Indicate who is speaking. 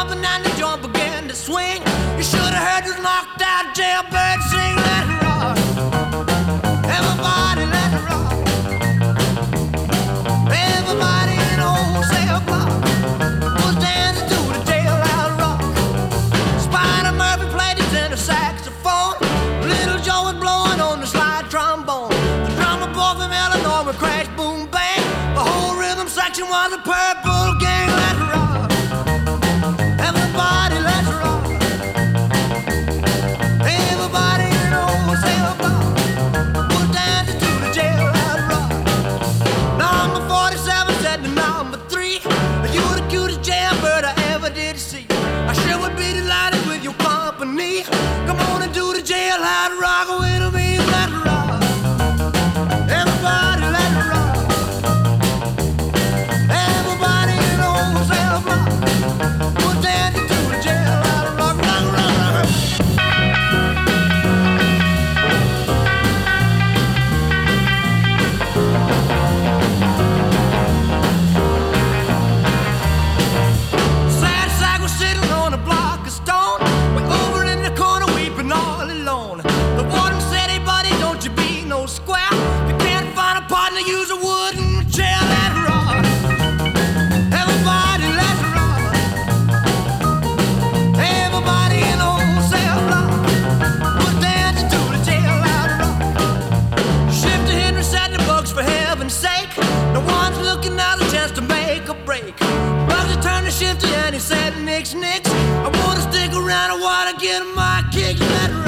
Speaker 1: jumping and the joint began to swing. You should have heard this knocked out jailbird sing. Let it rock, everybody let it rock. Everybody in the wholesale block was dancing to the jailhouse rock. Spider Murphy played his tenor saxophone. Little Joe was blowing on the slide trombone. The drummer boy from Illinois would crash, boom, bang. The whole rhythm section was a Purple Gang. Let's rock, everybody, let's rock. Everybody in the wholesale block was dancing to the jailhouse rock. Number 47 said to number 3, "You're the cutest jailbird I ever did see. I sure would be delighted with your company. Come on and do the jailhouse rock with me. Let's rock, everybody, let's rock. Everybody in the wholesale block was dancing to the jailhouse rock. Rock, rock, rock. Sad sack was sitting on a block of stone, way over in the corner weeping all alone. The warden said, "Hey buddy, don't you be no square. If you can't find a partner, use a wooden chair." Let's rock, everybody, let's rock. Everybody in the wholesale block was dancing to the jailhouse rock. Shifty Henry said to Bugs, "For heaven's sake, no one's looking out a chance to make a break." Bugsy turned to Shifty and he said, "Nix, nix, I wanna stick around, I wanna get my kicks." Let's rock.